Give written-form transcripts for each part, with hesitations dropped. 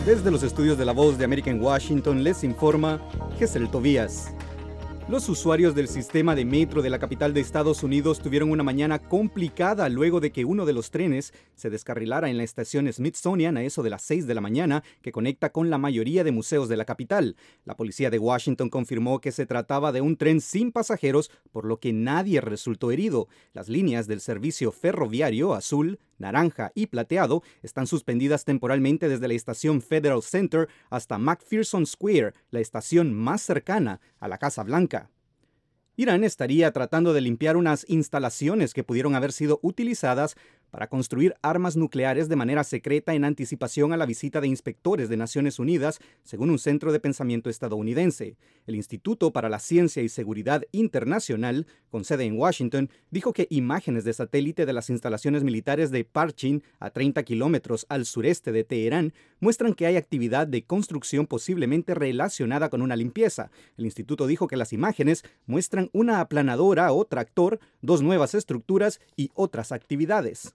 Desde los estudios de La Voz de América en Washington les informa Gesel Tobías. Los usuarios del sistema de metro de la capital de Estados Unidos tuvieron una mañana complicada luego de que uno de los trenes se descarrilara en la estación Smithsonian a eso de las 6 de la mañana, que conecta con la mayoría de museos de la capital. La policía de Washington confirmó que se trataba de un tren sin pasajeros, por lo que nadie resultó herido. Las líneas del servicio ferroviario azul, naranja y plateado están suspendidas temporalmente desde la estación Federal Center hasta McPherson Square, la estación más cercana a la Casa Blanca. Irán estaría tratando de limpiar unas instalaciones que pudieron haber sido utilizadas para construir armas nucleares de manera secreta en anticipación a la visita de inspectores de Naciones Unidas, según un centro de pensamiento estadounidense. El Instituto para la Ciencia y Seguridad Internacional, con sede en Washington, dijo que imágenes de satélite de las instalaciones militares de Parchin, a 30 kilómetros al sureste de Teherán, muestran que hay actividad de construcción posiblemente relacionada con una limpieza. El instituto dijo que las imágenes muestran una aplanadora o tractor, dos nuevas estructuras y otras actividades.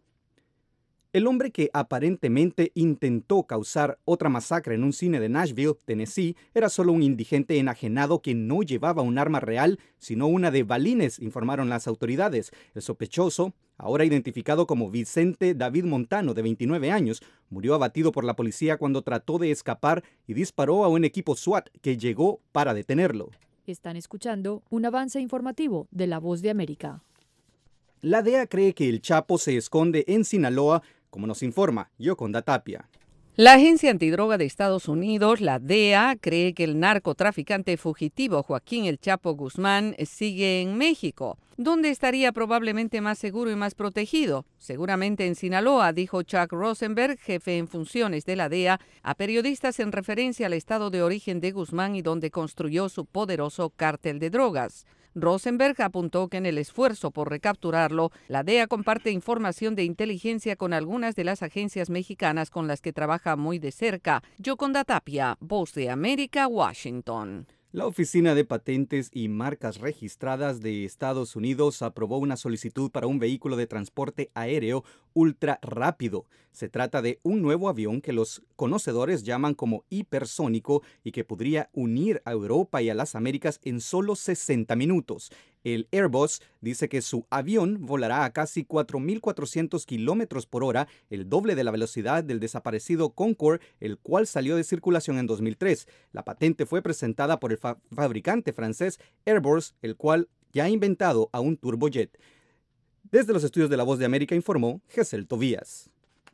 El hombre que aparentemente intentó causar otra masacre en un cine de Nashville, Tennessee, era solo un indigente enajenado que no llevaba un arma real, sino una de balines, informaron las autoridades. El sospechoso, ahora identificado como Vicente David Montano, de 29 años, murió abatido por la policía cuando trató de escapar y disparó a un equipo SWAT que llegó para detenerlo. Están escuchando un avance informativo de La Voz de América. La DEA cree que el Chapo se esconde en Sinaloa, como nos informa Yoconda Tapia. La Agencia Antidroga de Estados Unidos, la DEA, cree que el narcotraficante fugitivo Joaquín El Chapo Guzmán sigue en México, donde estaría probablemente más seguro y más protegido. Seguramente en Sinaloa, dijo Chuck Rosenberg, jefe en funciones de la DEA, a periodistas en referencia al estado de origen de Guzmán y donde construyó su poderoso cártel de drogas. Rosenberg apuntó que en el esfuerzo por recapturarlo, la DEA comparte información de inteligencia con algunas de las agencias mexicanas con las que trabaja muy de cerca. Yoconda Tapia, Voz de América, Washington. La Oficina de Patentes y Marcas Registradas de Estados Unidos aprobó una solicitud para un vehículo de transporte aéreo ultra rápido. Se trata de un nuevo avión que los conocedores llaman como hipersónico y que podría unir a Europa y a las Américas en solo 60 minutos. El Airbus dice que su avión volará a casi 4.400 kilómetros por hora, el doble de la velocidad del desaparecido Concorde, el cual salió de circulación en 2003. La patente fue presentada por el fabricante francés Airbus, el cual ya ha inventado a un turbojet. Desde los estudios de La Voz de América informó Gesel Tobías.